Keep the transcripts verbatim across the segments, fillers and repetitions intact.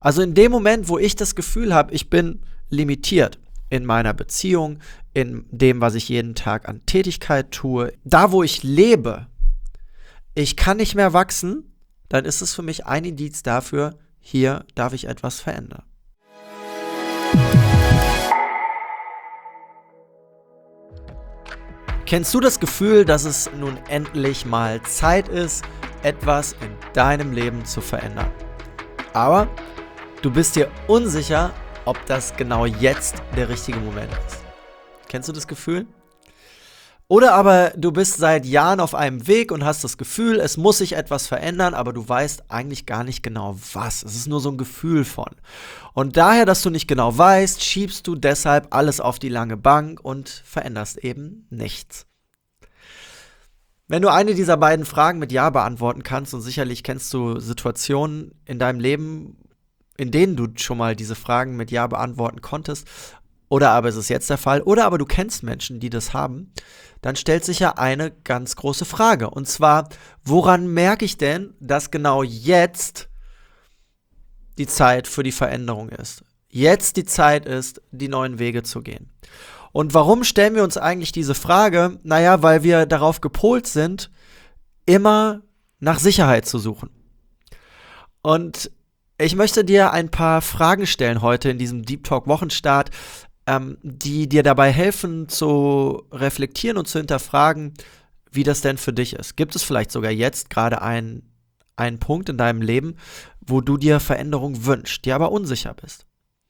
Also in dem Moment, wo ich das Gefühl habe, ich bin limitiert in meiner Beziehung, in dem, was ich jeden Tag an Tätigkeit tue, da, wo ich lebe, ich kann nicht mehr wachsen, dann ist es für mich ein Indiz dafür, hier darf ich etwas verändern. Kennst du das Gefühl, dass es nun endlich mal Zeit ist, etwas in deinem Leben zu verändern? Aber du bist dir unsicher, ob das genau jetzt der richtige Moment ist. Kennst du das Gefühl? Oder aber du bist seit Jahren auf einem Weg und hast das Gefühl, es muss sich etwas verändern, aber du weißt eigentlich gar nicht genau was. Es ist nur so ein Gefühl von. Und daher, dass du nicht genau weißt, schiebst du deshalb alles auf die lange Bank und veränderst eben nichts. Wenn du eine dieser beiden Fragen mit Ja beantworten kannst, und sicherlich kennst du Situationen in deinem Leben, in denen du schon mal diese Fragen mit Ja beantworten konntest, oder aber es ist jetzt der Fall, oder aber du kennst Menschen, die das haben, dann stellt sich ja eine ganz große Frage. Und zwar, woran merke ich denn, dass genau jetzt die Zeit für die Veränderung ist? Jetzt die Zeit ist, die neuen Wege zu gehen. Und warum stellen wir uns eigentlich diese Frage? Naja, weil wir darauf gepolt sind, immer nach Sicherheit zu suchen. Und ich möchte dir ein paar Fragen stellen heute in diesem Deep Talk Wochenstart, ähm, die dir dabei helfen zu reflektieren und zu hinterfragen, wie das denn für dich ist. Gibt es vielleicht sogar jetzt gerade einen, einen Punkt in deinem Leben, wo du dir Veränderung wünschst, dir aber unsicher bist?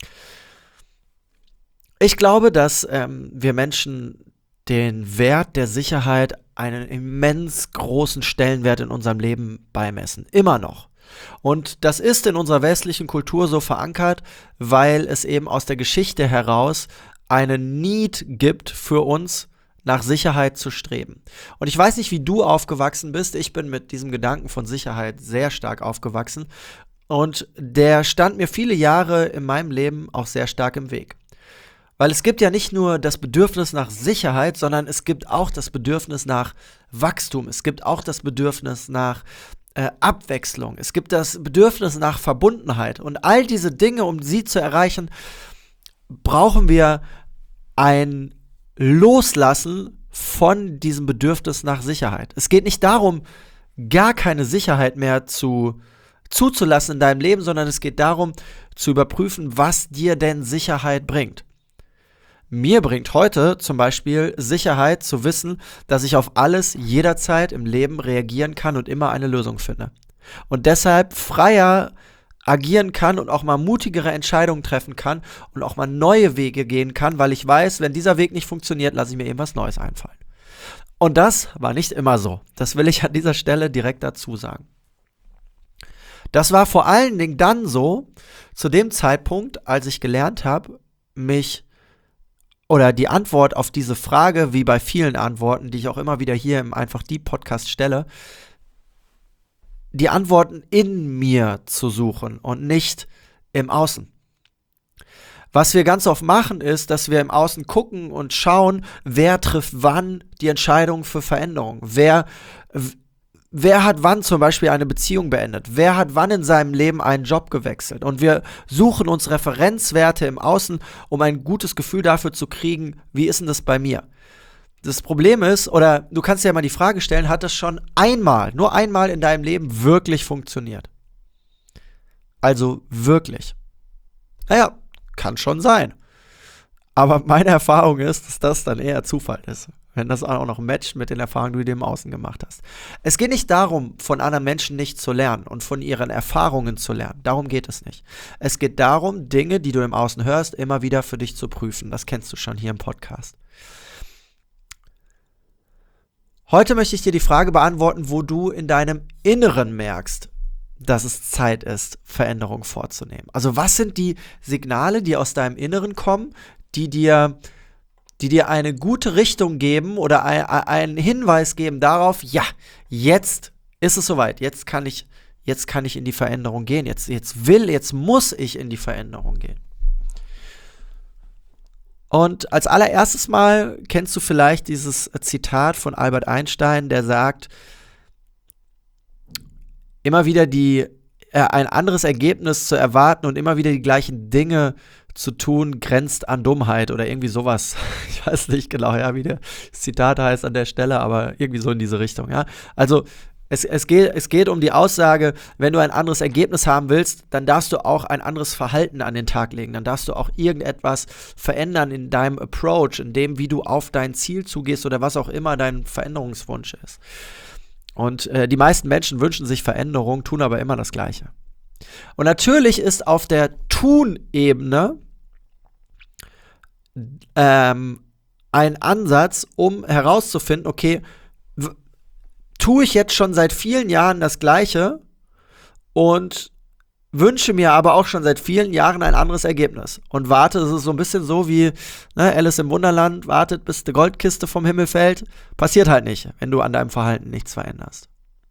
Ich glaube, dass ähm, wir Menschen den Wert der Sicherheit einen immens großen Stellenwert in unserem Leben beimessen. Immer noch. Und das ist in unserer westlichen Kultur so verankert, weil es eben aus der Geschichte heraus einen Need gibt für uns, nach Sicherheit zu streben. Und ich weiß nicht, wie du aufgewachsen bist. Ich bin mit diesem Gedanken von Sicherheit sehr stark aufgewachsen. Und der stand mir viele Jahre in meinem Leben auch sehr stark im Weg. Weil es gibt ja nicht nur das Bedürfnis nach Sicherheit, sondern es gibt auch das Bedürfnis nach Wachstum. Es gibt auch das Bedürfnis nach äh, Abwechslung. Es gibt das Bedürfnis nach Verbundenheit. Und all diese Dinge, um sie zu erreichen, brauchen wir ein Loslassen von diesem Bedürfnis nach Sicherheit. Es geht nicht darum, gar keine Sicherheit mehr zu zuzulassen in deinem Leben, sondern es geht darum, zu überprüfen, was dir denn Sicherheit bringt. Mir bringt heute zum Beispiel Sicherheit zu wissen, dass ich auf alles jederzeit im Leben reagieren kann und immer eine Lösung finde. Und deshalb freier agieren kann und auch mal mutigere Entscheidungen treffen kann und auch mal neue Wege gehen kann, weil ich weiß, wenn dieser Weg nicht funktioniert, lasse ich mir eben was Neues einfallen. Und das war nicht immer so. Das will ich an dieser Stelle direkt dazu sagen. Das war vor allen Dingen dann so, zu dem Zeitpunkt, als ich gelernt habe, mich oder die Antwort auf diese Frage, wie bei vielen Antworten, die ich auch immer wieder hier im Einfach Deep Podcast stelle, die Antworten in mir zu suchen und nicht im Außen. Was wir ganz oft machen, ist, dass wir im Außen gucken und schauen, wer trifft wann die Entscheidung für Veränderung. Wer, wer hat wann zum Beispiel eine Beziehung beendet? Wer hat wann in seinem Leben einen Job gewechselt? Und wir suchen uns Referenzwerte im Außen, um ein gutes Gefühl dafür zu kriegen, wie ist denn das bei mir? Das Problem ist, oder du kannst dir ja mal die Frage stellen, hat das schon einmal, nur einmal in deinem Leben wirklich funktioniert? Also wirklich. Naja, kann schon sein. Aber meine Erfahrung ist, dass das dann eher Zufall ist. Wenn das auch noch matcht mit den Erfahrungen, die du dir im Außen gemacht hast. Es geht nicht darum, von anderen Menschen nicht zu lernen und von ihren Erfahrungen zu lernen. Darum geht es nicht. Es geht darum, Dinge, die du im Außen hörst, immer wieder für dich zu prüfen. Das kennst du schon hier im Podcast. Heute möchte ich dir die Frage beantworten, wo du in deinem Inneren merkst, dass es Zeit ist, Veränderung vorzunehmen. Also was sind die Signale, die aus deinem Inneren kommen, die dir die dir eine gute Richtung geben oder ein, einen Hinweis geben darauf, ja, jetzt ist es soweit, jetzt kann ich, jetzt kann ich in die Veränderung gehen, jetzt, jetzt will, jetzt muss ich in die Veränderung gehen. Und als allererstes Mal kennst du vielleicht dieses Zitat von Albert Einstein, der sagt, immer wieder die äh, ein anderes Ergebnis zu erwarten und immer wieder die gleichen Dinge zu tun, grenzt an Dummheit oder irgendwie sowas. Ich weiß nicht genau, ja, wie das Zitat heißt an der Stelle, aber irgendwie so in diese Richtung, ja. Also es, es, geht, es geht um die Aussage, wenn du ein anderes Ergebnis haben willst, dann darfst du auch ein anderes Verhalten an den Tag legen. Dann darfst du auch irgendetwas verändern in deinem Approach, in dem, wie du auf dein Ziel zugehst oder was auch immer dein Veränderungswunsch ist. Und äh, die meisten Menschen wünschen sich Veränderung, tun aber immer das Gleiche. Und natürlich ist auf der Tun-Ebene ähm, ein Ansatz, um herauszufinden, okay, w- tue ich jetzt schon seit vielen Jahren das Gleiche und wünsche mir aber auch schon seit vielen Jahren ein anderes Ergebnis und warte, es ist so ein bisschen so wie ne, Alice im Wunderland, wartet, bis die Goldkiste vom Himmel fällt. Passiert halt nicht, wenn du an deinem Verhalten nichts veränderst.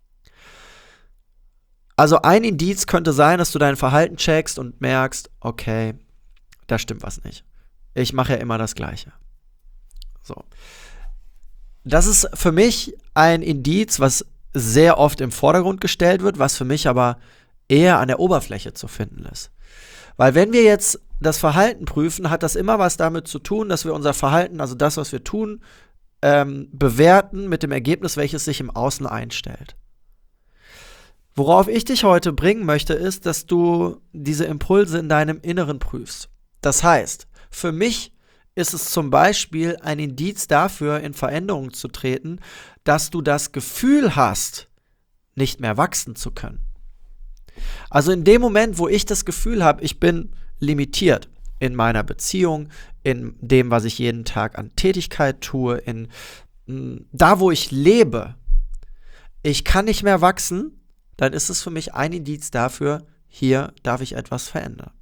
Also ein Indiz könnte sein, dass du dein Verhalten checkst und merkst, okay, da stimmt was nicht. Ich mache ja immer das Gleiche. So. Das ist für mich ein Indiz, was sehr oft im Vordergrund gestellt wird, was für mich aber eher an der Oberfläche zu finden ist. Weil wenn wir jetzt das Verhalten prüfen, hat das immer was damit zu tun, dass wir unser Verhalten, also das, was wir tun, ähm, bewerten mit dem Ergebnis, welches sich im Außen einstellt. Worauf ich dich heute bringen möchte, ist, dass du diese Impulse in deinem Inneren prüfst. Das heißt, für mich ist es zum Beispiel ein Indiz dafür, in Veränderung zu treten, dass du das Gefühl hast, nicht mehr wachsen zu können. Also in dem Moment, wo ich das Gefühl habe, ich bin limitiert in meiner Beziehung, in dem, was ich jeden Tag an Tätigkeit tue, in mh, da, wo ich lebe, ich kann nicht mehr wachsen, dann ist es für mich ein Indiz dafür, hier darf ich etwas verändern.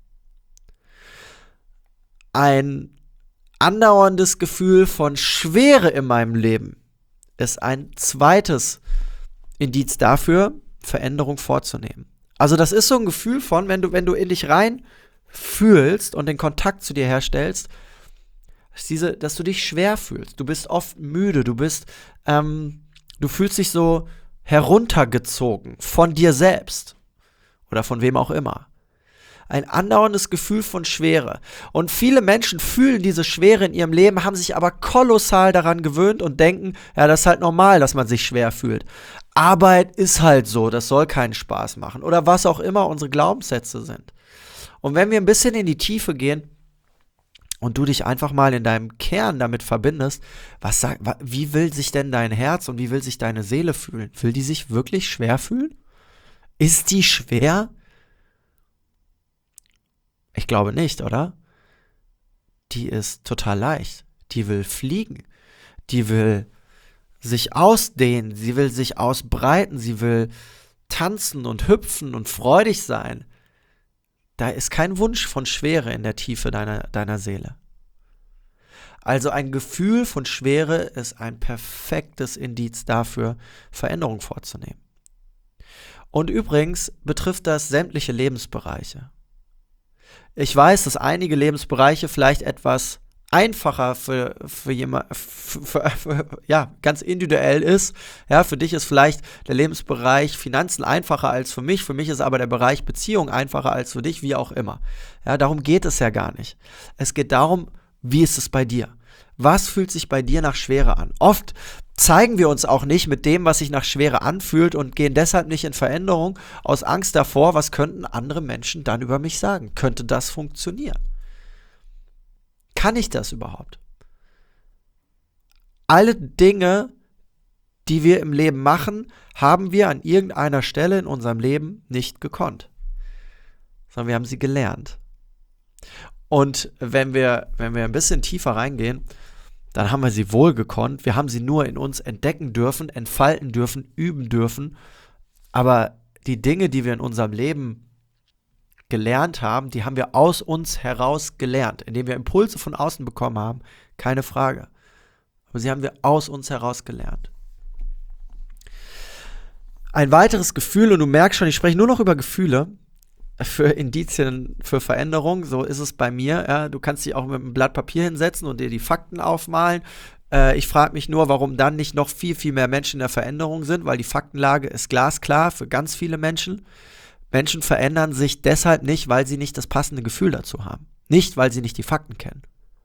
Ein andauerndes Gefühl von Schwere in meinem Leben ist ein zweites Indiz dafür, Veränderung vorzunehmen. Also das ist so ein Gefühl von, wenn du, wenn du in dich rein fühlst und den Kontakt zu dir herstellst, ist diese, dass du dich schwer fühlst. Du bist oft müde, du bist, ähm, du fühlst dich so heruntergezogen von dir selbst oder von wem auch immer. Ein andauerndes Gefühl von Schwere. Und viele Menschen fühlen diese Schwere in ihrem Leben, haben sich aber kolossal daran gewöhnt und denken, ja, das ist halt normal, dass man sich schwer fühlt. Arbeit ist halt so, das soll keinen Spaß machen. Oder was auch immer unsere Glaubenssätze sind. Und wenn wir ein bisschen in die Tiefe gehen und du dich einfach mal in deinem Kern damit verbindest, was sag, wie will sich denn dein Herz und wie will sich deine Seele fühlen? Will die sich wirklich schwer fühlen? Ist die schwer? Ich glaube nicht, oder? Die ist total leicht. Die will fliegen. Die will sich ausdehnen. Sie will sich ausbreiten. Sie will tanzen und hüpfen und freudig sein. Da ist kein Wunsch von Schwere in der Tiefe deiner, deiner Seele. Also ein Gefühl von Schwere ist ein perfektes Indiz dafür, Veränderung vorzunehmen. Und übrigens betrifft das sämtliche Lebensbereiche. Ich weiß, dass einige Lebensbereiche vielleicht etwas einfacher für, für jemand, für, für, für, ja, ganz individuell ist. Ja, für dich ist vielleicht der Lebensbereich Finanzen einfacher als für mich. Für mich ist aber der Bereich Beziehung einfacher als für dich, wie auch immer. Ja, darum geht es ja gar nicht. Es geht darum, wie ist es bei dir? Was fühlt sich bei dir nach Schwere an? Oft zeigen wir uns auch nicht mit dem, was sich nach Schwere anfühlt und gehen deshalb nicht in Veränderung aus Angst davor, was könnten andere Menschen dann über mich sagen? Könnte das funktionieren? Kann ich das überhaupt? Alle Dinge, die wir im Leben machen, haben wir an irgendeiner Stelle in unserem Leben nicht gekonnt, sondern wir haben sie gelernt. Und wenn wir, wenn wir ein bisschen tiefer reingehen, dann haben wir sie wohl gekonnt. Wir haben sie nur in uns entdecken dürfen, entfalten dürfen, üben dürfen. Aber die Dinge, die wir in unserem Leben gelernt haben, die haben wir aus uns heraus gelernt, indem wir Impulse von außen bekommen haben, keine Frage. Aber sie haben wir aus uns heraus gelernt. Ein weiteres Gefühl, und du merkst schon, ich spreche nur noch über Gefühle, für Indizien für Veränderung, so ist es bei mir. Ja, du kannst dich auch mit einem Blatt Papier hinsetzen und dir die Fakten aufmalen. Äh, ich frage mich nur, warum dann nicht noch viel, viel mehr Menschen in der Veränderung sind, weil die Faktenlage ist glasklar für ganz viele Menschen. Menschen verändern sich deshalb nicht, weil sie nicht das passende Gefühl dazu haben. Nicht, weil sie nicht die Fakten kennen.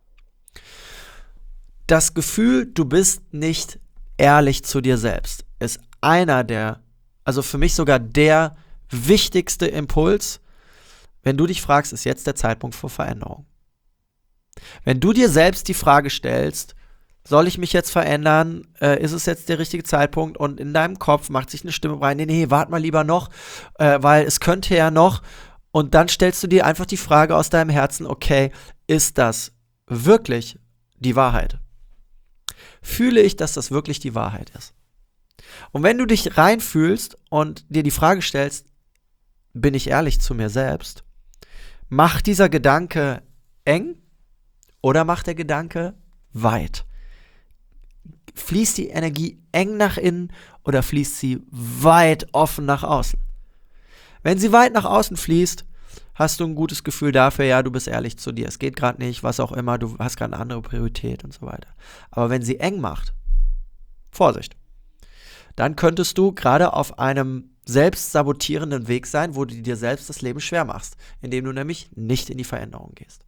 Das Gefühl, du bist nicht ehrlich zu dir selbst, ist einer der, also für mich sogar der wichtigste Impuls, wenn du dich fragst, ist jetzt der Zeitpunkt für Veränderung. Wenn du dir selbst die Frage stellst, soll ich mich jetzt verändern, äh, ist es jetzt der richtige Zeitpunkt, und in deinem Kopf macht sich eine Stimme rein, nee, nee, warte mal lieber noch, äh, weil es könnte ja noch, und dann stellst du dir einfach die Frage aus deinem Herzen, okay, ist das wirklich die Wahrheit? Fühle ich, dass das wirklich die Wahrheit ist? Und wenn du dich reinfühlst und dir die Frage stellst, bin ich ehrlich zu mir selbst, macht dieser Gedanke eng oder macht der Gedanke weit? Fließt die Energie eng nach innen oder fließt sie weit offen nach außen? Wenn sie weit nach außen fließt, hast du ein gutes Gefühl dafür, ja, du bist ehrlich zu dir. Es geht gerade nicht, was auch immer, du hast gerade eine andere Priorität und so weiter. Aber wenn sie eng macht, Vorsicht, dann könntest du gerade auf einem selbstsabotierenden Weg sein, wo du dir selbst das Leben schwer machst, indem du nämlich nicht in die Veränderung gehst.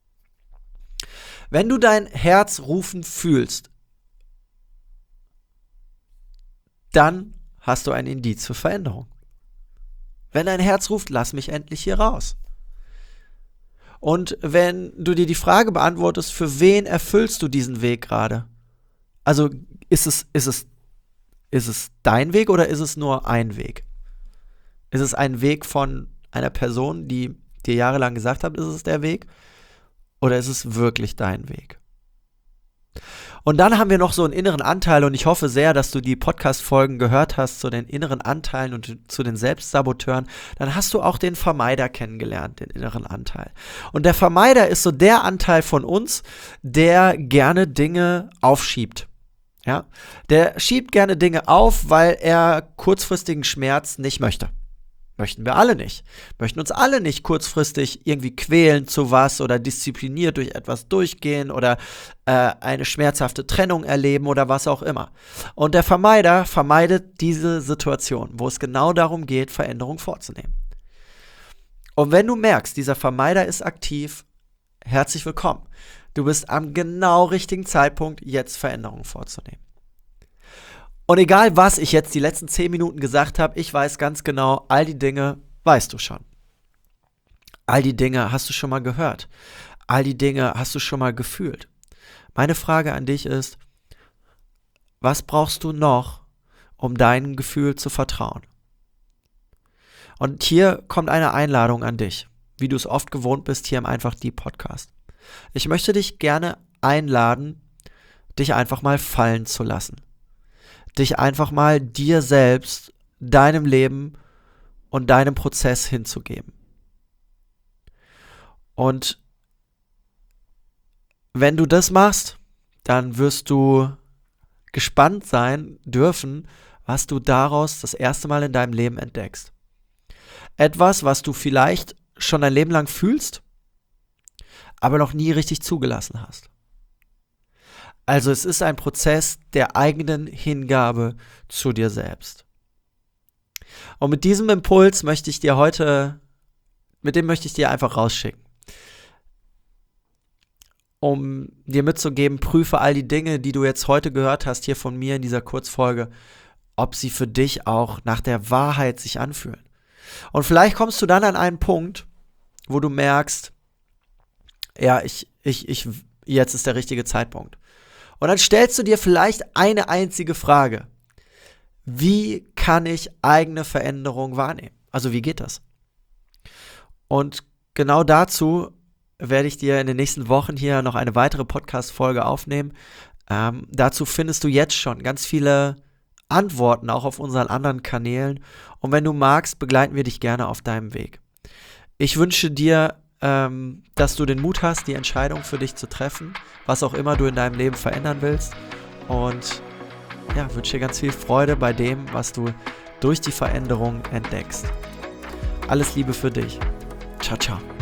Wenn du dein Herz rufen fühlst, dann hast du ein Indiz für Veränderung. Wenn dein Herz ruft, lass mich endlich hier raus. Und wenn du dir die Frage beantwortest, für wen erfüllst du diesen Weg gerade? Also ist es, ist es Ist es dein Weg oder ist es nur ein Weg? Ist es ein Weg von einer Person, die dir jahrelang gesagt hat, ist es der Weg? Oder ist es wirklich dein Weg? Und dann haben wir noch so einen inneren Anteil, und ich hoffe sehr, dass du die Podcast-Folgen gehört hast zu den inneren Anteilen und zu den Selbstsaboteuren. Dann hast du auch den Vermeider kennengelernt, den inneren Anteil. Und der Vermeider ist so der Anteil von uns, der gerne Dinge aufschiebt. Ja, der schiebt gerne Dinge auf, weil er kurzfristigen Schmerz nicht möchte. Möchten wir alle nicht. Möchten uns alle nicht kurzfristig irgendwie quälen zu was oder diszipliniert durch etwas durchgehen oder äh, eine schmerzhafte Trennung erleben oder was auch immer. Und der Vermeider vermeidet diese Situation, wo es genau darum geht, Veränderung vorzunehmen. Und wenn du merkst, dieser Vermeider ist aktiv, herzlich willkommen. Du bist am genau richtigen Zeitpunkt, jetzt Veränderungen vorzunehmen. Und egal, was ich jetzt die letzten zehn Minuten gesagt habe, ich weiß ganz genau, all die Dinge weißt du schon. All die Dinge hast du schon mal gehört. All die Dinge hast du schon mal gefühlt. Meine Frage an dich ist, was brauchst du noch, um deinem Gefühl zu vertrauen? Und hier kommt eine Einladung an dich, wie du es oft gewohnt bist hier im Einfach Deep Podcast. Ich möchte dich gerne einladen, dich einfach mal fallen zu lassen. Dich einfach mal dir selbst, deinem Leben und deinem Prozess hinzugeben. Und wenn du das machst, dann wirst du gespannt sein dürfen, was du daraus das erste Mal in deinem Leben entdeckst. Etwas, was du vielleicht schon dein Leben lang fühlst, aber noch nie richtig zugelassen hast. Also es ist ein Prozess der eigenen Hingabe zu dir selbst. Und mit diesem Impuls möchte ich dir heute, mit dem möchte ich dir einfach rausschicken. Um dir mitzugeben, prüfe all die Dinge, die du jetzt heute gehört hast, hier von mir in dieser Kurzfolge, ob sie für dich auch nach der Wahrheit sich anfühlen. Und vielleicht kommst du dann an einen Punkt, wo du merkst, ja, ich, ich, ich, jetzt ist der richtige Zeitpunkt. Und dann stellst du dir vielleicht eine einzige Frage. Wie kann ich eigene Veränderung wahrnehmen? Also wie geht das? Und genau dazu werde ich dir in den nächsten Wochen hier noch eine weitere Podcast-Folge aufnehmen. Ähm, dazu findest du jetzt schon ganz viele Antworten, auch auf unseren anderen Kanälen. Und wenn du magst, begleiten wir dich gerne auf deinem Weg. Ich wünsche dir, ähm, dass du den Mut hast, die Entscheidung für dich zu treffen, was auch immer du in deinem Leben verändern willst. Und ja, wünsche dir ganz viel Freude bei dem, was du durch die Veränderung entdeckst. Alles Liebe für dich. Ciao, ciao.